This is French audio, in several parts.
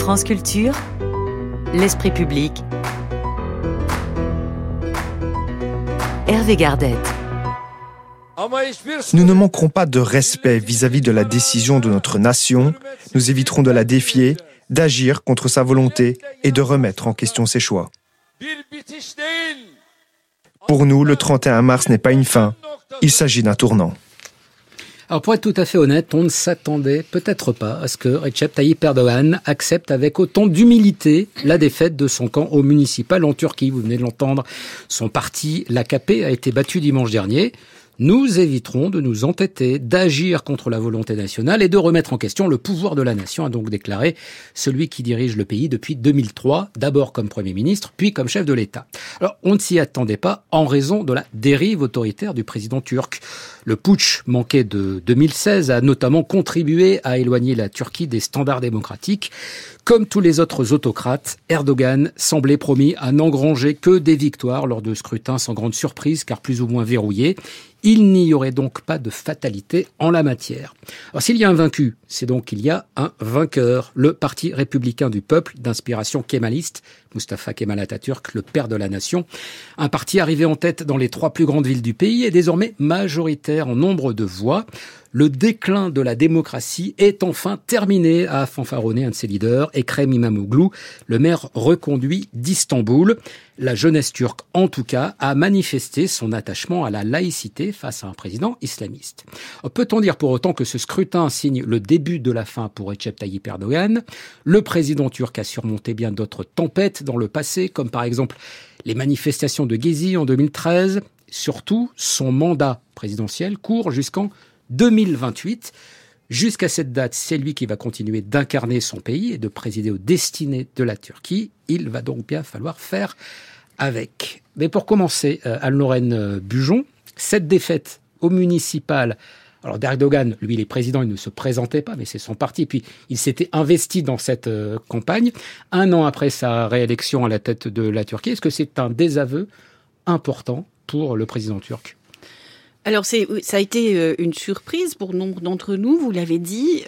France Culture, l'esprit public. Hervé Gardette. Nous ne manquerons pas de respect vis-à-vis de la décision de notre nation. Nous éviterons de la défier, d'agir contre sa volonté et de remettre en question ses choix. Pour nous, le 31 mars n'est pas une fin, il s'agit d'un tournant. Alors pour être tout à fait honnête, on ne s'attendait peut-être pas à ce que Recep Tayyip Erdogan accepte avec autant d'humilité la défaite de son camp au municipal en Turquie. Vous venez de l'entendre, son parti, l'AKP, a été battu dimanche dernier. Nous éviterons de nous entêter, d'agir contre la volonté nationale et de remettre en question le pouvoir de la nation, a donc déclaré celui qui dirige le pays depuis 2003, d'abord comme Premier ministre, puis comme chef de l'État. Alors, on ne s'y attendait pas en raison de la dérive autoritaire du président turc. Le putsch manqué de 2016 a notamment contribué à éloigner la Turquie des standards démocratiques. Comme tous les autres autocrates, Erdogan semblait promis à n'engranger que des victoires lors de scrutins sans grande surprise, car plus ou moins verrouillés. Il n'y aurait donc pas de fatalité en la matière. Alors s'il y a un vaincu, c'est donc qu'il y a un vainqueur. Le Parti républicain du peuple, d'inspiration kémaliste, Mustafa Kemal Atatürk, le père de la nation. Un parti arrivé en tête dans les 3 plus grandes villes du pays et désormais majoritaire en nombre de voix. Le déclin de la démocratie est enfin terminé, a fanfaronné un de ses leaders, Ekrem İmamoğlu, le maire reconduit d'Istanbul. La jeunesse turque, en tout cas, a manifesté son attachement à la laïcité face à un président islamiste. Peut-on dire pour autant que ce scrutin signe le début de la fin pour Recep Tayyip Erdogan ? Le président turc a surmonté bien d'autres tempêtes dans le passé, comme par exemple les manifestations de Gezi en 2013. Surtout, son mandat présidentiel court jusqu'en 2028. Jusqu'à cette date, c'est lui qui va continuer d'incarner son pays et de présider aux destinées de la Turquie. Il va donc bien falloir faire avec. Mais pour commencer, Anne-Lorraine Bujon, cette défaite au municipal, alors d'Erdogan, lui il est président, il ne se présentait pas, mais c'est son parti, puis il s'était investi dans cette campagne, 1 an après sa réélection à la tête de la Turquie. Est-ce que c'est un désaveu important pour le président turc ? Alors ça a été une surprise pour nombre d'entre nous, vous l'avez dit,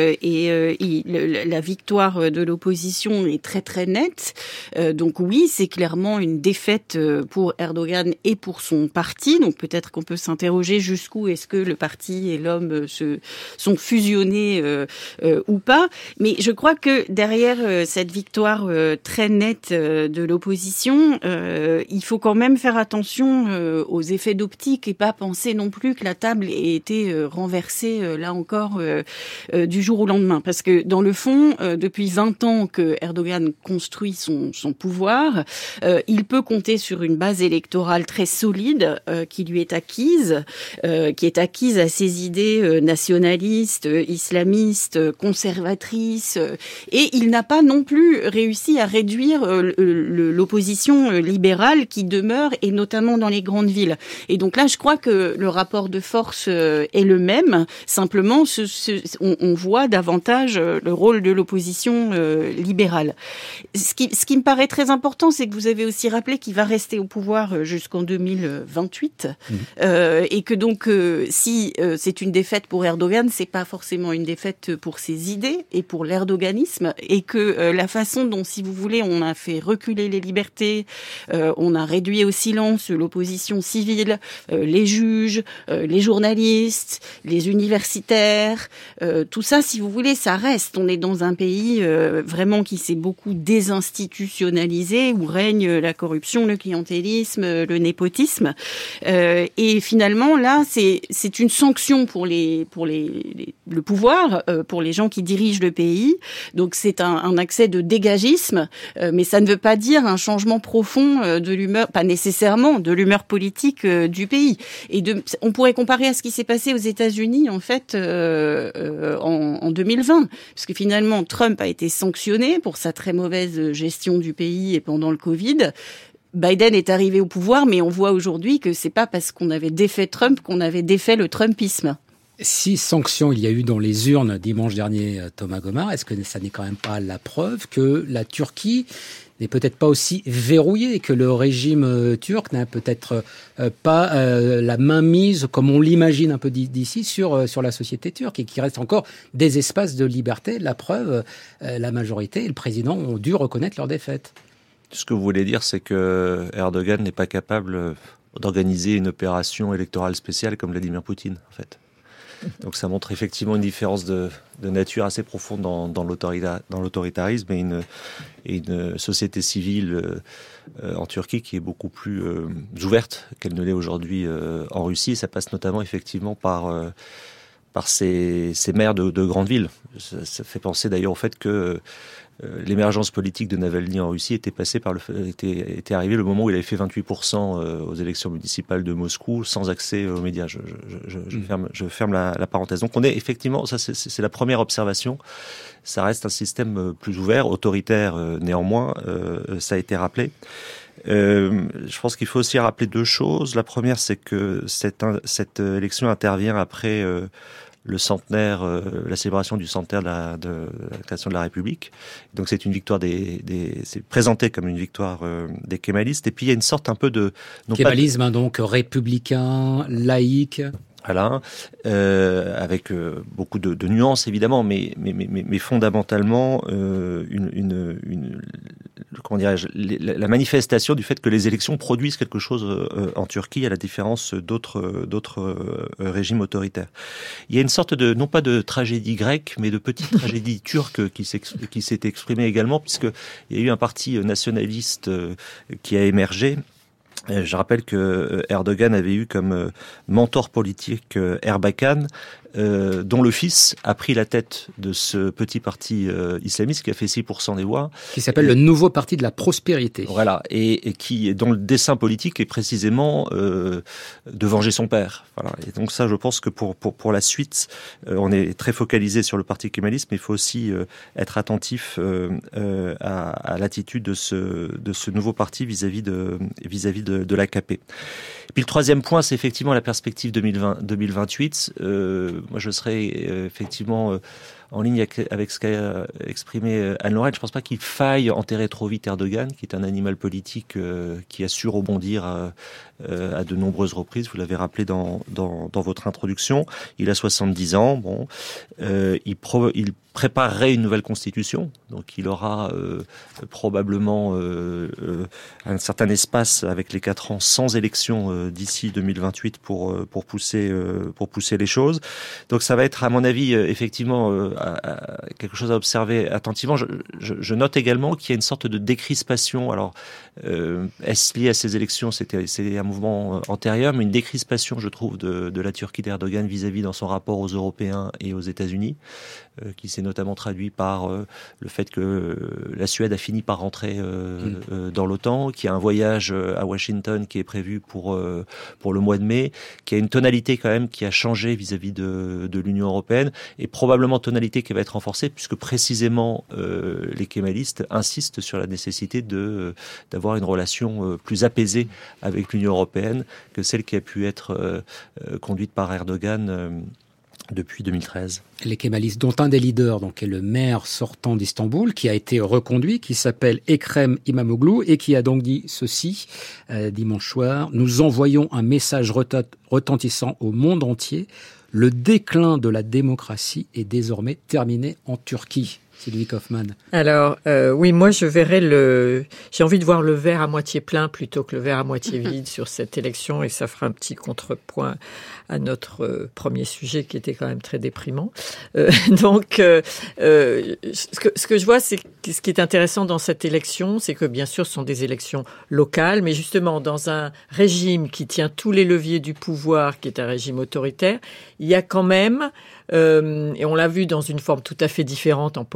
la victoire de l'opposition est très très nette. Donc oui, c'est clairement une défaite pour Erdogan et pour son parti. Donc peut-être qu'on peut s'interroger jusqu'où est-ce que le parti et l'homme sont fusionnés ou pas. Mais je crois que derrière cette victoire très nette de l'opposition, il faut quand même faire attention aux effets d'optique et pas penser non plus que la table ait été renversée, là encore, du jour au lendemain. Parce que, dans le fond, depuis 20 ans que Erdogan construit son pouvoir, il peut compter sur une base électorale très solide qui lui est acquise, qui est acquise à ses idées nationalistes, islamistes, conservatrices, et il n'a pas non plus réussi à réduire l'opposition libérale qui demeure, et notamment dans les grandes villes. Et donc là, je crois que le rapport de force est le même, simplement on voit davantage le rôle de l'opposition libérale. Ce qui me paraît très important, c'est que vous avez aussi rappelé qu'il va rester au pouvoir jusqu'en 2028, et que donc si c'est une défaite pour Erdogan, c'est pas forcément une défaite pour ses idées et pour l'erdoganisme, et que la façon dont, si vous voulez, on a fait reculer les libertés, on a réduit au silence l'opposition civile, les juges, les journalistes, les universitaires, tout ça, si vous voulez, ça reste. On est dans un pays vraiment qui s'est beaucoup désinstitutionnalisé, où règne la corruption, le clientélisme, le népotisme. Et finalement, là, c'est une sanction pour le pouvoir, pour les gens qui dirigent le pays. Donc c'est un accès de dégagisme, mais ça ne veut pas dire un changement profond de l'humeur, pas nécessairement de l'humeur politique du pays. Et on pourrait comparer à ce qui s'est passé aux États-Unis en fait en 2020, parce que finalement Trump a été sanctionné pour sa très mauvaise gestion du pays et pendant le Covid. Biden est arrivé au pouvoir, mais on voit aujourd'hui que c'est pas parce qu'on avait défait Trump qu'on avait défait le Trumpisme. Si sanctions il y a eu dans les urnes dimanche dernier, Thomas Gomart, est-ce que ça n'est quand même pas la preuve que la Turquie n'est peut-être pas aussi verrouillée, que le régime turc n'a peut-être pas la main mise, comme on l'imagine un peu d'ici, sur la société turque, et qu'il reste encore des espaces de liberté. La preuve, la majorité et le président ont dû reconnaître leur défaite. Ce que vous voulez dire, c'est que Erdogan n'est pas capable d'organiser une opération électorale spéciale comme Vladimir Poutine, en fait. Donc ça montre effectivement une différence de nature assez profonde dans l'autoritarisme et une société civile en Turquie qui est beaucoup plus ouverte qu'elle ne l'est aujourd'hui en Russie. Et ça passe notamment effectivement par ces maires de grandes villes. Ça fait penser d'ailleurs au fait que l'émergence politique de Navalny en Russie était arrivée le moment où il avait fait 28% aux élections municipales de Moscou sans accès aux médias. Je ferme la parenthèse. Donc on est effectivement, ça c'est la première observation. Ça reste un système plus ouvert, autoritaire néanmoins. Ça a été rappelé. Je pense qu'il faut aussi rappeler deux choses. La première, c'est que cette élection intervient après le centenaire, la célébration du centenaire de la création de la République. Donc c'est une victoire c'est présenté comme une victoire des kémalistes. Et puis il y a une sorte un peu de kémalisme, donc républicain, laïque. Voilà, avec beaucoup de nuances évidemment, mais fondamentalement comment dirais-je, la manifestation du fait que les élections produisent quelque chose en Turquie, à la différence d'autres régimes autoritaires. Il y a une sorte de, non pas de tragédie grecque, mais de petite tragédie turque qui s'est exprimée également, puisque il y a eu un parti nationaliste qui a émergé. Je rappelle que Erdogan avait eu comme mentor politique Erbakan, dont le fils a pris la tête de ce petit parti islamiste qui a fait 6% des voix. Qui s'appelle le Nouveau Parti de la Prospérité. Voilà, et qui, dont le dessein politique est précisément de venger son père. Voilà. Et donc ça, je pense que pour la suite, on est très focalisé sur le parti kémaliste, mais il faut aussi être attentif à l'attitude de ce nouveau parti vis-à-vis de l'AKP. Et puis le troisième point, c'est effectivement la perspective 2028. Moi, je serais effectivement en ligne avec ce qu'a exprimé Anne-Laurette. Je ne pense pas qu'il faille enterrer trop vite Erdogan, qui est un animal politique qui a su rebondir à de nombreuses reprises. Vous l'avez rappelé dans votre introduction. Il a 70 ans. Bon, il préparerait une nouvelle constitution, donc il aura probablement un certain espace avec les 4 ans sans élection d'ici 2028 pour pousser les choses. Donc ça va être, à mon avis, effectivement quelque chose à observer attentivement. Je note également qu'il y a une sorte de décrispation. Alors, est-ce lié à ces élections? C'est un mouvement antérieur, mais une décrispation, je trouve, de la Turquie d'Erdogan vis-à-vis dans son rapport aux Européens et aux États-Unis, qui s'est notamment traduit par le fait que la Suède a fini par rentrer dans l'OTAN, qu'il y a un voyage à Washington qui est prévu pour le mois de mai, qu'il y a une tonalité quand même qui a changé vis-à-vis de l'Union européenne, et probablement tonalité qui va être renforcée, puisque précisément les kémalistes insistent sur la nécessité d'avoir une relation plus apaisée avec l'Union européenne que celle qui a pu être conduite par Erdogan depuis 2013. Les kémalistes, dont un des leaders donc, est le maire sortant d'Istanbul, qui a été reconduit, qui s'appelle Ekrem İmamoğlu, et qui a donc dit ceci dimanche soir: nous envoyons un message retentissant au monde entier. Le déclin de la démocratie est désormais terminé en Turquie. Sylvie Kaufmann. Alors, oui, moi je verrais j'ai envie de voir le verre à moitié plein plutôt que le verre à moitié vide sur cette élection, et ça fera un petit contrepoint à notre premier sujet qui était quand même très déprimant. Donc, ce que je vois, c'est que ce qui est intéressant dans cette élection, c'est que bien sûr ce sont des élections locales, mais justement dans un régime qui tient tous les leviers du pouvoir, qui est un régime autoritaire, il y a quand même, et on l'a vu dans une forme tout à fait différente en Pologne,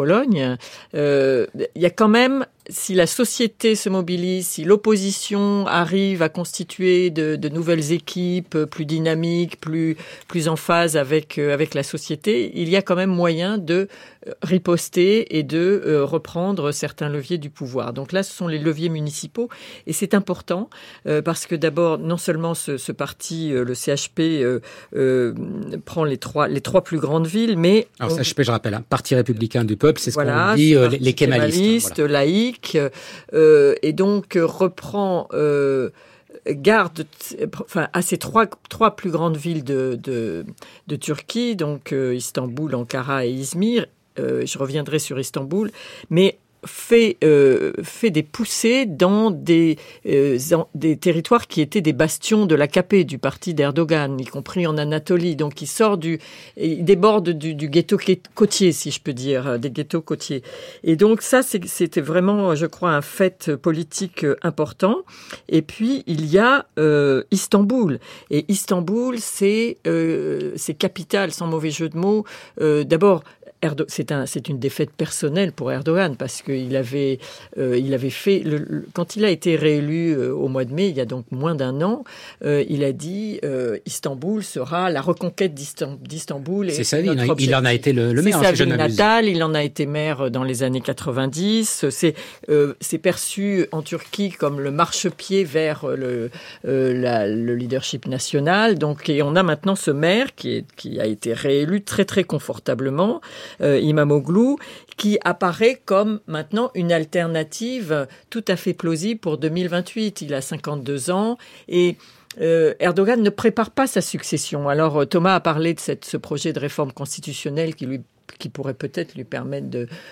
Pologne, il y a quand même, si la société se mobilise, si l'opposition arrive à constituer de nouvelles équipes plus dynamiques, plus en phase avec la société, il y a quand même moyen de riposter et de reprendre certains leviers du pouvoir. Donc là, ce sont les leviers municipaux et c'est important parce que d'abord, non seulement ce parti, le CHP, prend les trois plus grandes villes, mais... Alors CHP, je rappelle, Parti républicain du peuple, c'est ce qu'on dit les kémalistes. Voilà. Laïcs, et donc reprend... garde à ces trois plus grandes villes de Turquie, donc Istanbul, Ankara et Izmir. Je reviendrai sur Istanbul, mais fait des poussées dans des territoires qui étaient des bastions de l'AKP, du parti d'Erdogan, y compris en Anatolie. Donc il déborde du ghetto côtier, si je peux dire, des ghettos côtiers. Et donc ça, c'était vraiment, je crois, un fait politique important. Et puis il y a Istanbul. Et Istanbul, c'est capitale, sans mauvais jeu de mots. D'abord, c'est une défaite personnelle pour Erdogan parce qu'il avait fait quand il a été réélu au mois de mai, il y a donc moins d'un an, il a dit Istanbul sera la reconquête d'Istanbul. C'est sa vie, il en a été le maire. C'est sa ville natale, il en a été maire dans les années 90. C'est perçu en Turquie comme le marchepied vers le leadership national. Donc, et on a maintenant ce maire qui a été réélu très très confortablement. Imamoglu, qui apparaît comme maintenant une alternative tout à fait plausible pour 2028. Il a 52 ans et Erdogan ne prépare pas sa succession. Alors Thomas a parlé de ce projet de réforme constitutionnelle qui pourrait peut-être lui permettre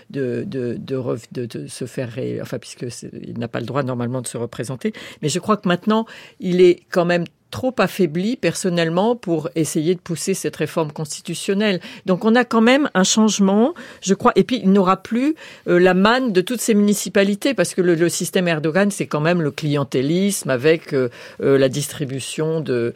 de se faire puisqu'il n'a pas le droit normalement de se représenter. Mais je crois que maintenant, il est quand même trop affaibli personnellement pour essayer de pousser cette réforme constitutionnelle. Donc on a quand même un changement, je crois, et puis il n'aura plus la manne de toutes ces municipalités parce que le système Erdogan, c'est quand même le clientélisme avec la distribution de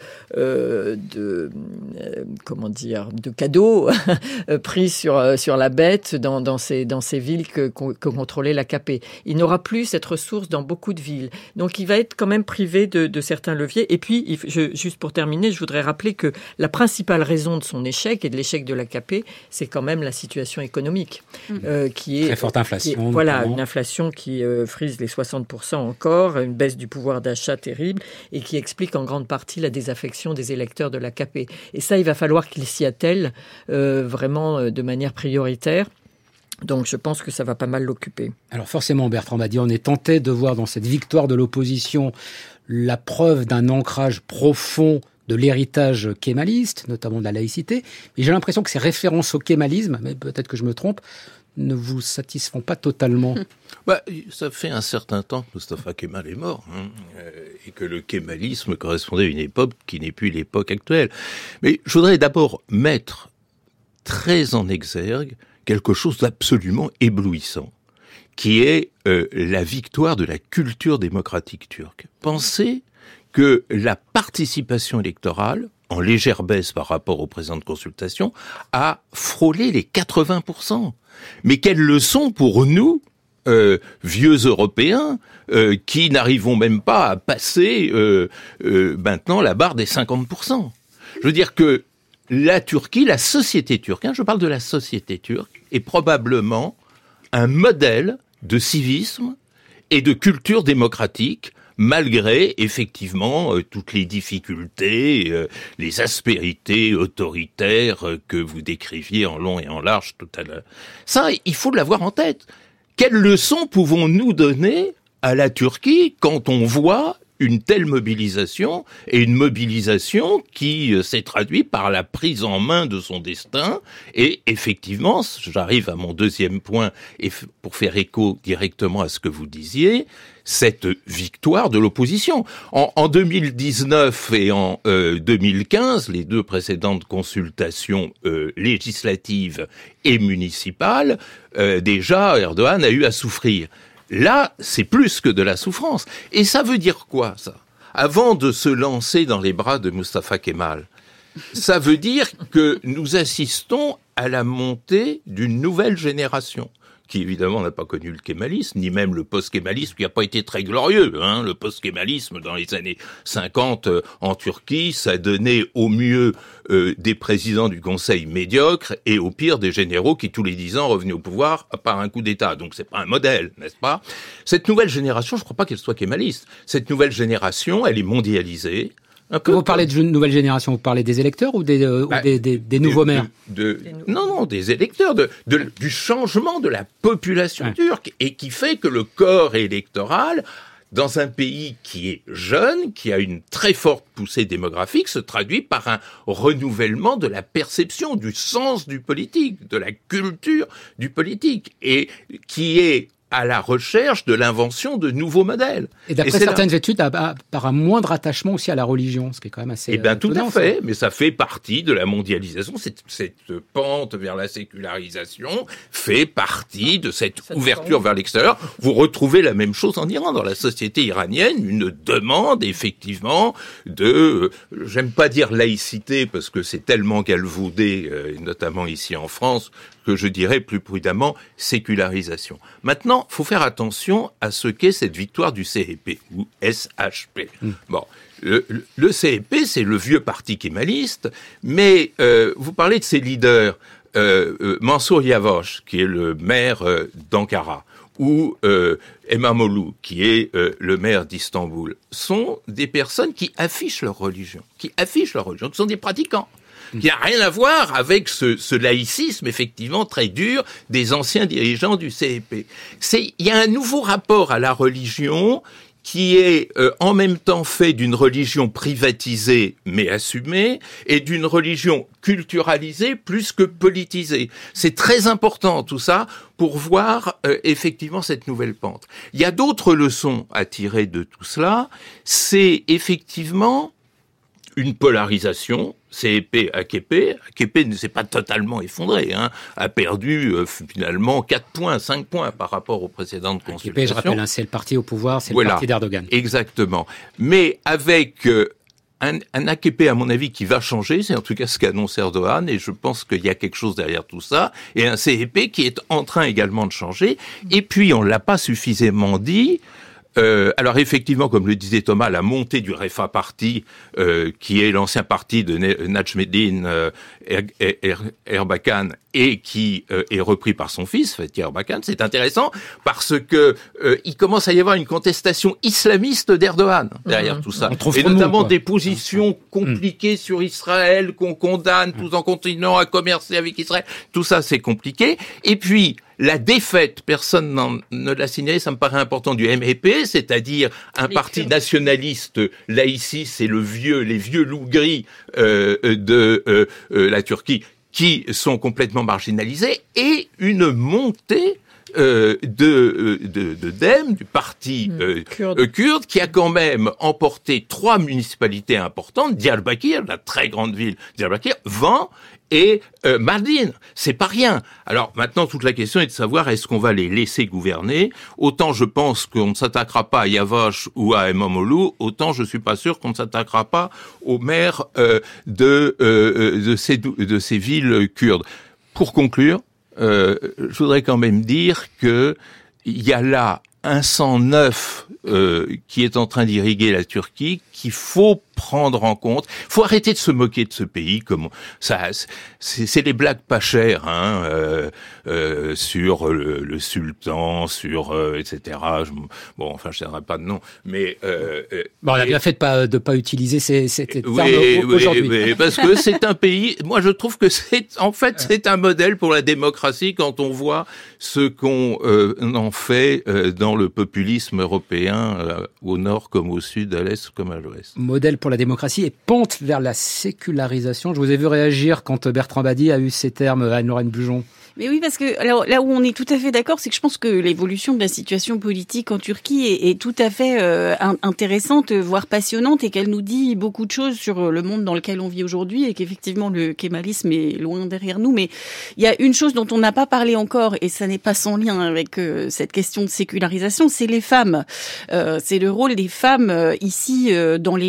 cadeaux pris sur la bête dans ces villes que contrôlait l'AKP. Il n'aura plus cette ressource dans beaucoup de villes. Donc il va être quand même privé de certains leviers. Et puis juste pour terminer, je voudrais rappeler que la principale raison de son échec et de l'échec de l'AKP, c'est quand même la situation économique, qui est très forte inflation. Une inflation qui frise les 60% encore, une baisse du pouvoir d'achat terrible et qui explique en grande partie la désaffection des électeurs de l'AKP. Et ça, il va falloir qu'il s'y attelle vraiment de manière prioritaire. Donc je pense que ça va pas mal l'occuper. Alors forcément, Bertrand Badier, on est tenté de voir dans cette victoire de l'opposition la preuve d'un ancrage profond de l'héritage kémaliste, notamment de la laïcité. Mais j'ai l'impression que ces références au kémalisme, mais peut-être que je me trompe, ne vous satisfont pas totalement. Ça fait un certain temps que Mustafa Kemal est mort, et que le kémalisme correspondait à une époque qui n'est plus l'époque actuelle. Mais je voudrais d'abord mettre très en exergue quelque chose d'absolument éblouissant, qui est la victoire de la culture démocratique turque. Pensez que la participation électorale, en légère baisse par rapport aux présentes consultations, a frôlé les 80%. Mais quelle leçon pour nous, vieux Européens, qui n'arrivons même pas à passer maintenant la barre des 50%. Je veux dire que la Turquie, la société turque, je parle de la société turque, est probablement un modèle de civisme et de culture démocratique, malgré effectivement toutes les difficultés, les aspérités autoritaires que vous décriviez en long et en large tout à l'heure. Ça, il faut l'avoir en tête. Quelles leçons pouvons-nous donner à la Turquie quand on voit une telle mobilisation, et une mobilisation qui s'est traduite par la prise en main de son destin, et effectivement, j'arrive à mon deuxième point, et pour faire écho directement à ce que vous disiez, cette victoire de l'opposition. En 2019 et en 2015, les deux précédentes consultations législatives et municipales, déjà Erdogan a eu à souffrir. Là, c'est plus que de la souffrance. Et ça veut dire quoi, ça ? Avant de se lancer dans les bras de Mustafa Kemal, ça veut dire que nous assistons à la montée d'une nouvelle génération qui évidemment n'a pas connu le kémalisme, ni même le post-kémalisme, qui n'a pas été très glorieux. Le post-kémalisme, dans les années 50 en Turquie, ça donnait au mieux des présidents du Conseil médiocres et au pire des généraux qui tous les 10 ans revenaient au pouvoir par un coup d'État. Donc c'est pas un modèle, n'est-ce pas? Cette nouvelle génération, je ne crois pas qu'elle soit kémaliste. Cette nouvelle génération, elle est mondialisée. Quand vous parlez de nouvelle génération, vous parlez des électeurs ou des nouveaux maires? Non, des électeurs, du changement de la population turque, et qui fait que le corps électoral, dans un pays qui est jeune, qui a une très forte poussée démographique, se traduit par un renouvellement de la perception, du sens du politique, de la culture du politique, et qui est à la recherche de l'invention de nouveaux modèles. Et d'après certaines études, par un moindre attachement aussi à la religion, ce qui est quand même assez tout à fait, mais ça fait partie de la mondialisation. Cette pente vers la sécularisation fait partie de cette ouverture vers l'extérieur. Vous retrouvez la même chose en Iran. Dans la société iranienne, une demande, effectivement, j'aime pas dire laïcité, parce que c'est tellement galvaudé, notamment ici en France, que je dirais plus prudemment sécularisation. Maintenant, faut faire attention à ce qu'est cette victoire du CEP, ou SHP. Bon, le CEP, c'est le vieux parti kémaliste, mais vous parlez de ses leaders, Mansour Yavaş, qui est le maire d'Ankara, ou Imamoglu, qui est le maire d'Istanbul, sont des personnes qui affichent leur religion, qui sont des pratiquants, qui n'a rien à voir avec ce laïcisme, effectivement, très dur des anciens dirigeants du CEP. Il y a un nouveau rapport à la religion qui est en même temps fait d'une religion privatisée mais assumée, et d'une religion culturalisée plus que politisée. C'est très important tout ça pour voir effectivement cette nouvelle pente. Il y a d'autres leçons à tirer de tout cela. C'est effectivement une polarisation. CEP, AKP ne s'est pas totalement effondré, a perdu finalement 4 points, 5 points par rapport aux précédentes consultations. AKP, je rappelle, c'est le parti au pouvoir, c'est le parti d'Erdogan. Exactement. Mais avec un AKP, à mon avis, qui va changer, c'est en tout cas ce qu'annonce Erdogan, et je pense qu'il y a quelque chose derrière tout ça, et un CEP qui est en train également de changer. Et puis, on l'a pas suffisamment dit, alors effectivement, comme le disait Thomas, la montée du Refah Party, qui est l'ancien parti de Najmeddin Erbakan, et qui est repris par son fils, Fethi Erbakan, c'est intéressant parce que il commence à y avoir une contestation islamiste d'Erdogan derrière tout ça, et notamment des positions compliquées sur Israël qu'on condamne tout en continuant à commercer avec Israël. Tout ça, c'est compliqué. Et puis la défaite, personne ne l'a signalé, ça me paraît important, du MHP, c'est-à-dire un parti nationaliste laïciste, c'est les vieux loups gris de la Turquie, qui sont complètement marginalisés, et une montée de DEM, du parti kurde, qui a quand même emporté 3 municipalités importantes, Diyarbakir, la très grande ville Diyarbakir, Van et Mardin. C'est pas rien. Alors maintenant, toute la question est de savoir, est-ce qu'on va les laisser gouverner? Autant je pense qu'on ne s'attaquera pas à Yavaş ou à Imamoglu, autant je suis pas sûr qu'on ne s'attaquera pas aux maires de ces villes kurdes. Pour conclure, je voudrais quand même dire que il y a là un sang neuf qui est en train d'irriguer la Turquie, qu'il faut prendre en compte. Il faut arrêter de se moquer de ce pays, comme ça. C'est des blagues pas chères, sur le sultan, sur etc. Enfin, je ne donnerai pas de nom, mais on a bien fait de pas utiliser cette terme aujourd'hui. Oui, parce que c'est un pays. Moi, je trouve que c'est un modèle pour la démocratie quand on voit ce qu'on en fait dans le populisme européen, au nord comme au sud, à l'est comme à l'ouest. Modèle pour la démocratie et pente vers la sécularisation. Je vous ai vu réagir quand Bertrand Badi a eu ces termes, Anne-Lorraine Bujon. Mais oui, parce que alors là où on est tout à fait d'accord, c'est que je pense que l'évolution de la situation politique en Turquie est tout à fait intéressante, voire passionnante, et qu'elle nous dit beaucoup de choses sur le monde dans lequel on vit aujourd'hui, et qu'effectivement le kémalisme est loin derrière nous. Mais il y a une chose dont on n'a pas parlé encore, et ça n'est pas sans lien avec cette question de sécularisation, c'est les femmes. C'est le rôle des femmes ici dans l'électorat.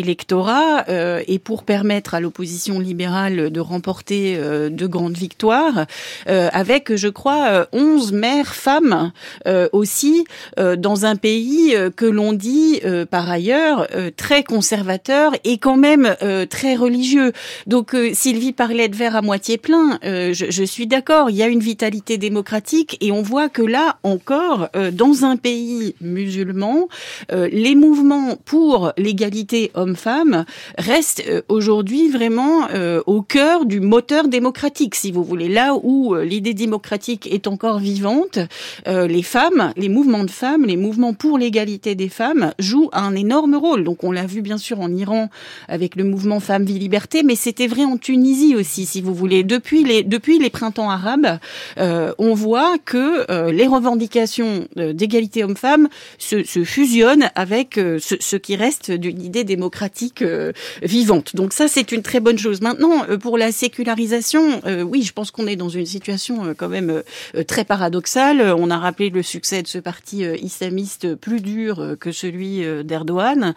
l'électorat et pour permettre à l'opposition libérale de remporter de grandes victoires, avec, je crois, 11 maires femmes aussi, dans un pays que l'on dit, par ailleurs, très conservateur et quand même très religieux. Donc, Sylvie parlait de verre à moitié plein, je suis d'accord, il y a une vitalité démocratique et on voit que là, encore, dans un pays musulman, les mouvements pour l'égalité homme-femme restent aujourd'hui vraiment au cœur du moteur démocratique, si vous voulez. Là où l'idée démocratique est encore vivante, les femmes, les mouvements de femmes, les mouvements pour l'égalité des femmes jouent un énorme rôle. Donc on l'a vu bien sûr en Iran avec le mouvement Femmes, Vie, Liberté, mais c'était vrai en Tunisie aussi, si vous voulez. Depuis les printemps arabes, on voit que les revendications d'égalité homme-femme se fusionnent avec ce qui reste d'une idée démocratique vivante. Donc ça, c'est une très bonne chose. Maintenant, pour la sécularisation, oui, je pense qu'on est dans une situation quand même très paradoxale. On a rappelé le succès de ce parti islamiste plus dur que celui d'Erdogan.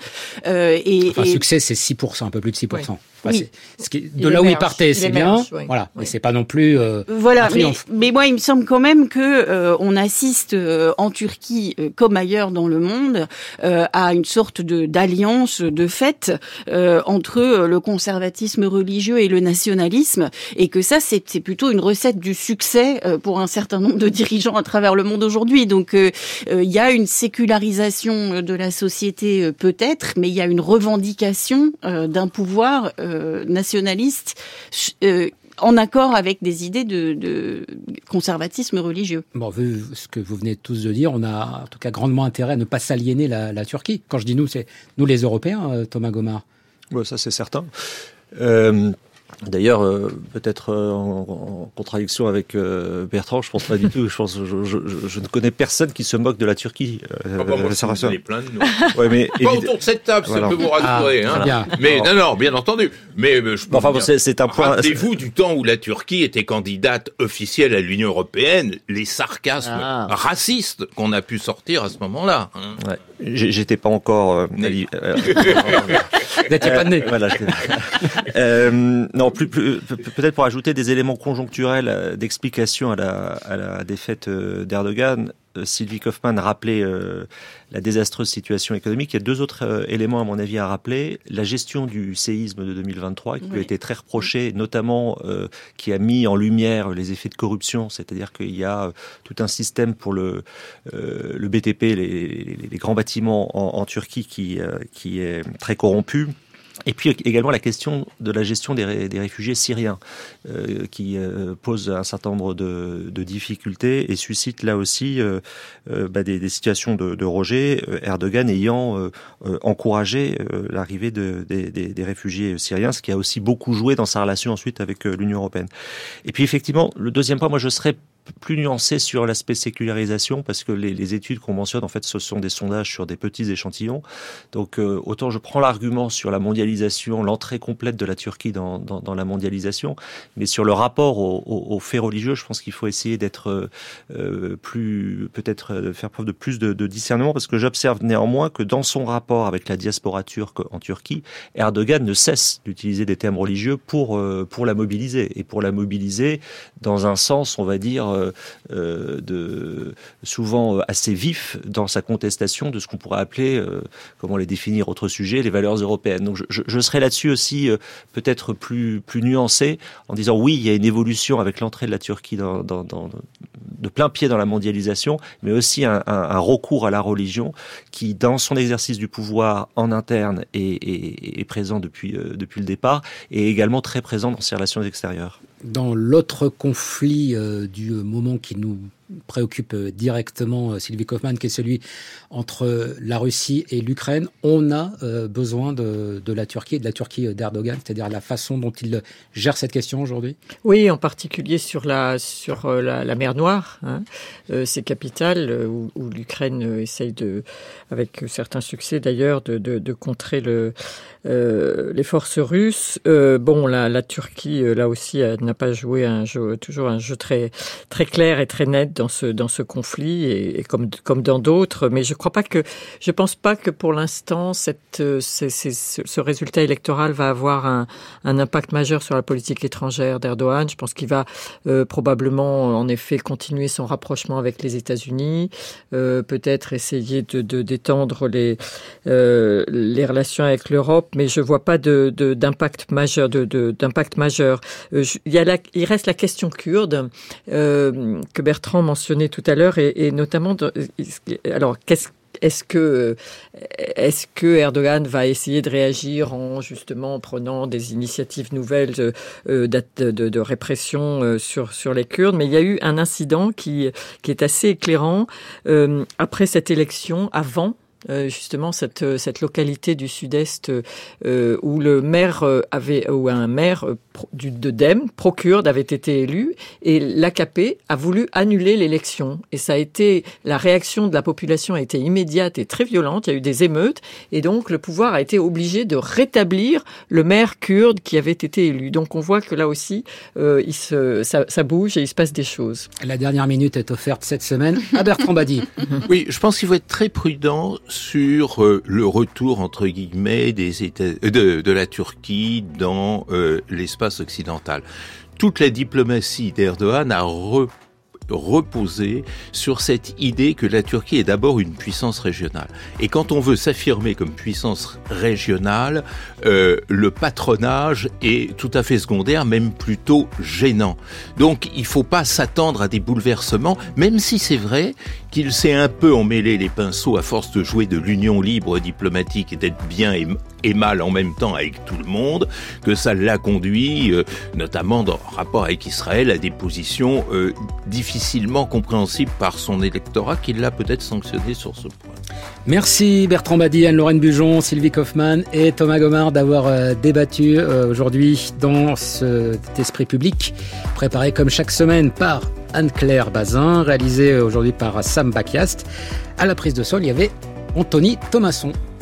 Succès, c'est 6%, un peu plus de 6%. Oui. Oui. De là où il partait, c'est bien. Oui. Voilà. Oui. Mais c'est pas non plus voilà, mais moi, il me semble quand même que on assiste en Turquie, comme ailleurs dans le monde, à une sorte d'alliance de fait entre le conservatisme religieux et le nationalisme, et que ça, c'est plutôt une recette du succès pour un certain nombre de dirigeants à travers le monde aujourd'hui. Donc, il y a une sécularisation de la société peut-être, mais il y a une revendication d'un pouvoir nationaliste en accord avec des idées de conservatisme religieux. Bon, vu ce que vous venez tous de dire, on a en tout cas grandement intérêt à ne pas s'aliéner la Turquie. Quand je dis nous, c'est nous les Européens, Thomas Gomard. Ouais, ça c'est certain. D'ailleurs, peut-être en contradiction avec Bertrand, je pense pas du tout. Je ne connais personne qui se moque de la Turquie. Moi, ça me plein de nous. Ouais, mais pas autour de cette table, voilà. Ça peut vous rassurer. Mais non, bien entendu. Mais je pense c'est un point. Rappelez-vous du temps où la Turquie était candidate officielle à l'Union européenne, les sarcasmes racistes qu'on a pu sortir à ce moment-là. Ouais. J'étais pas encore. Vous n'étiez pas né. Voilà. Non, peut-être pour ajouter des éléments conjoncturels d'explication à la défaite d'Erdogan. Sylvie Kaufmann rappelait la désastreuse situation économique. Il y a deux autres éléments, à mon avis, à rappeler. La gestion du séisme de 2023, qui a été très reprochée, notamment qui a mis en lumière les effets de corruption, c'est-à-dire qu'il y a tout un système pour le BTP, les grands bâtiments en Turquie qui est très corrompu. Et puis également la question de la gestion des réfugiés syriens qui pose un certain nombre de difficultés et suscite là aussi des situations de rejet, Erdogan ayant encouragé l'arrivée des réfugiés syriens, ce qui a aussi beaucoup joué dans sa relation ensuite avec l'Union européenne. Et puis effectivement, le deuxième point, moi je serais plus nuancé sur l'aspect sécularisation, parce que les études qu'on mentionne, en fait, ce sont des sondages sur des petits échantillons. Donc, autant je prends l'argument sur la mondialisation, l'entrée complète de la Turquie dans la mondialisation, mais sur le rapport aux faits religieux, je pense qu'il faut essayer d'être peut-être faire preuve de plus de discernement, parce que j'observe néanmoins que dans son rapport avec la diaspora turque en Turquie, Erdogan ne cesse d'utiliser des termes religieux pour la mobiliser, et pour la mobiliser dans un sens, on va dire, souvent assez vif dans sa contestation de ce qu'on pourrait appeler, comment les définir, autre sujet, les valeurs européennes. Donc je serais là-dessus aussi peut-être plus nuancé en disant oui, il y a une évolution avec l'entrée de la Turquie de plein pied dans la mondialisation, mais aussi un recours à la religion qui, dans son exercice du pouvoir en interne, est présent depuis le départ, et également très présent dans ses relations extérieures. Dans l'autre conflit du moment qui nous préoccupe directement Sylvie Kaufmann, qui est celui entre la Russie et l'Ukraine, on a besoin de la Turquie et de la Turquie d'Erdogan, c'est-à-dire la façon dont il gère cette question aujourd'hui. Oui, en particulier sur la mer Noire, ces capitales où l'Ukraine essaye avec certains succès d'ailleurs, de contrer les forces russes. La Turquie là aussi n'a pas joué toujours un jeu très très clair et très net dans ce conflit et comme dans d'autres. Mais je pense pas que pour l'instant ce résultat électoral va avoir un impact majeur sur la politique étrangère d'Erdogan. Je pense qu'il va probablement en effet continuer son rapprochement avec les États-Unis, peut-être essayer de d'étendre les relations avec l'Europe, mais je vois pas d'impact majeur. Il reste la question kurde que Bertrand mentionnait tout à l'heure et notamment alors est-ce que Erdogan va essayer de réagir en prenant des initiatives nouvelles de répression sur les Kurdes? Mais il y a eu un incident qui est assez éclairant après cette élection, avant justement cette localité du sud-est où le maire un maire de DEM pro-kurde avait été élu et l'AKP a voulu annuler l'élection et ça a été la réaction de la population a été immédiate et très violente. Il y a eu des émeutes et donc le pouvoir a été obligé de rétablir le maire kurde qui avait été élu. Donc on voit que là aussi ça bouge et il se passe des choses. La dernière minute est offerte cette semaine à Bertrand Badi. Oui, je pense qu'il faut être très prudent sur le retour entre guillemets de la Turquie dans l'espace occidental. Toute la diplomatie d'Erdogan a reposer sur cette idée que la Turquie est d'abord une puissance régionale. Et quand on veut s'affirmer comme puissance régionale, le patronage est tout à fait secondaire, même plutôt gênant. Donc il ne faut pas s'attendre à des bouleversements, même si c'est vrai qu'il s'est un peu emmêlé les pinceaux à force de jouer de l'union libre diplomatique et d'être bien et mal en même temps avec tout le monde, que ça l'a conduit, notamment dans rapport avec Israël, à des positions difficilement compréhensible par son électorat qui l'a peut-être sanctionné sur ce point. Merci Bertrand Badi, Anne-Lorraine Bujon, Sylvie Kaufmann et Thomas Gomard d'avoir débattu aujourd'hui dans cet esprit public préparé comme chaque semaine par Anne-Claire Bazin, réalisé aujourd'hui par Sam Bakiast. À la prise de sol, il y avait Anthony Thomasson.